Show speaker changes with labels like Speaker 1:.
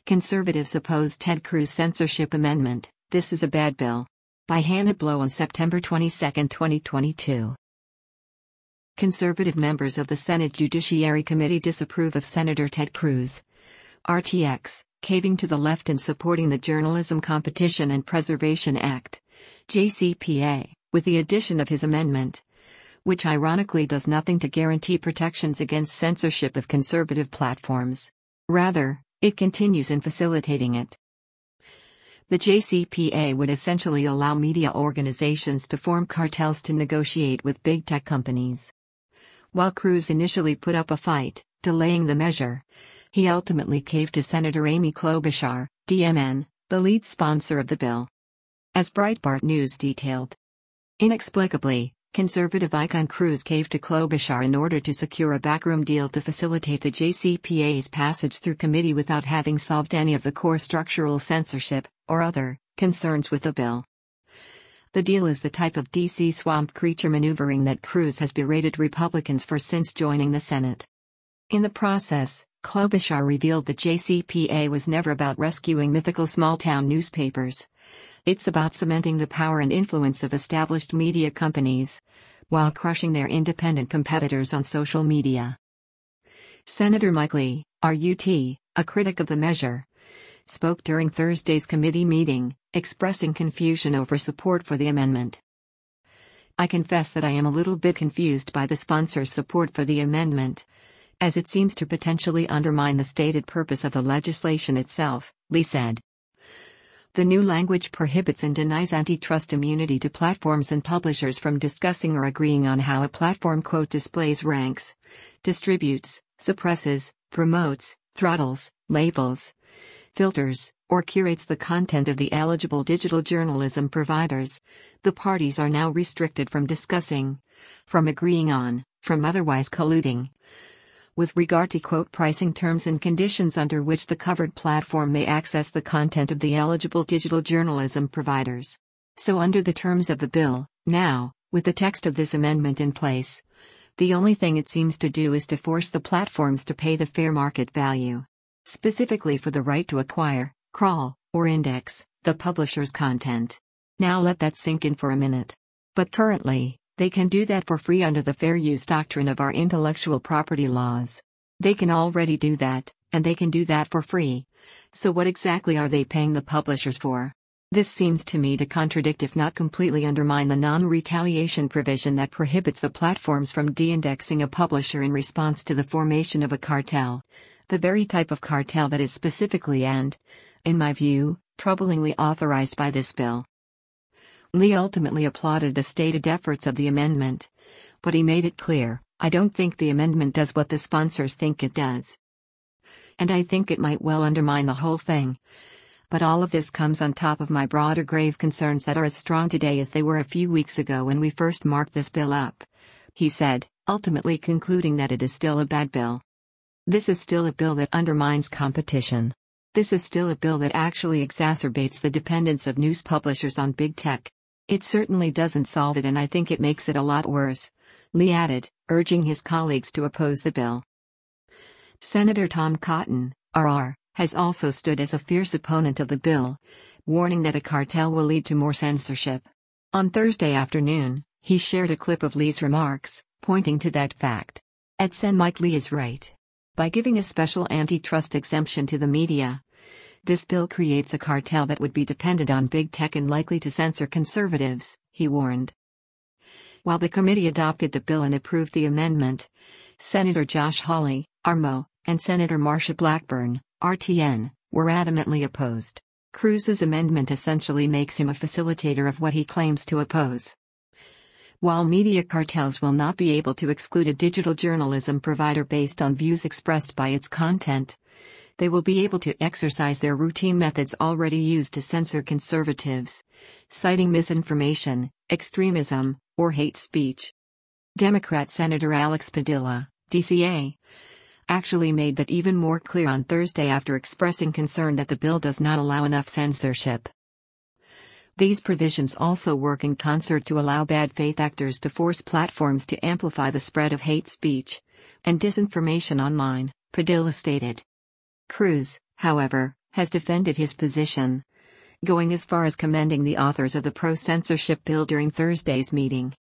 Speaker 1: Conservatives oppose Ted Cruz censorship amendment. This is a bad bill. By Hannah Blow on September 22, 2022. Conservative members of the Senate Judiciary Committee disapprove of Senator Ted Cruz, RTX, caving to the left and supporting the Journalism Competition and Preservation Act, JCPA, with the addition of his amendment, which ironically does nothing to guarantee protections against censorship of conservative platforms. Rather, it continues in facilitating it. The JCPA would essentially allow media organizations to form cartels to negotiate with big tech companies. While Cruz initially put up a fight, delaying the measure, he ultimately caved to Senator Amy Klobuchar, DMN, the lead sponsor of the bill. As Breitbart News detailed, inexplicably, conservative icon Cruz caved to Klobuchar in order to secure a backroom deal to facilitate the JCPA's passage through committee without having solved any of the core structural censorship, or other, concerns with the bill. The deal is the type of DC swamp creature maneuvering that Cruz has berated Republicans for since joining the Senate. In the process, Klobuchar revealed that JCPA was never about rescuing mythical small-town newspapers. It's about cementing the power and influence of established media companies, while crushing their independent competitors on social media. Senator Mike Lee, RUT, a critic of the measure, spoke during Thursday's committee meeting, expressing confusion over support for the amendment. I confess that I am a little bit confused by the sponsor's support for the amendment, as it seems to potentially undermine the stated purpose of the legislation itself, Lee said. The new language prohibits and denies antitrust immunity to platforms and publishers from discussing or agreeing on how a platform displays, ranks, distributes, suppresses, promotes, throttles, labels, filters, or curates the content of the eligible digital journalism providers. The parties are now restricted from discussing, from agreeing on, from otherwise colluding, with regard to pricing terms and conditions under which the covered platform may access the content of the eligible digital journalism providers. So under the terms of the bill, now, with the text of this amendment in place, the only thing it seems to do is to force the platforms to pay the fair market value, specifically for the right to acquire, crawl, or index, the publisher's content. Now let that sink in for a minute. But currently, they can do that for free under the fair use doctrine of our intellectual property laws. They can already do that, and they can do that for free. So what exactly are they paying the publishers for? This seems to me to contradict, if not completely undermine, the non-retaliation provision that prohibits the platforms from de-indexing a publisher in response to the formation of a cartel, the very type of cartel that is specifically and, in my view, troublingly authorized by this bill. Lee ultimately applauded the stated efforts of the amendment, but he made it clear, I don't think the amendment does what the sponsors think it does. And I think it might well undermine the whole thing. But all of this comes on top of my broader grave concerns that are as strong today as they were a few weeks ago when we first marked this bill up, he said, ultimately concluding that it is still a bad bill. This is still a bill that undermines competition. This is still a bill that actually exacerbates the dependence of news publishers on big tech. It certainly doesn't solve it, and I think it makes it a lot worse, Lee added, urging his colleagues to oppose the bill. Senator Tom Cotton, RR, has also stood as a fierce opponent of the bill, warning that a cartel will lead to more censorship. On Thursday afternoon, he shared a clip of Lee's remarks, pointing to that fact. @Sen Mike Lee is right. By giving a special antitrust exemption to the media, this bill creates a cartel that would be dependent on big tech and likely to censor conservatives, he warned. While the committee adopted the bill and approved the amendment, Senator Josh Hawley, RMO, and Senator Marsha Blackburn, RTN, were adamantly opposed. Cruz's amendment essentially makes him a facilitator of what he claims to oppose. While media cartels will not be able to exclude a digital journalism provider based on views expressed by its content, they will be able to exercise their routine methods already used to censor conservatives, citing misinformation, extremism, or hate speech. Democrat Senator Alex Padilla, DCA, actually made that even more clear on Thursday after expressing concern that the bill does not allow enough censorship. These provisions also work in concert to allow bad faith actors to force platforms to amplify the spread of hate speech and disinformation online, Padilla stated. Cruz, however, has defended his position, going as far as commending the authors of the pro-censorship bill during Thursday's meeting.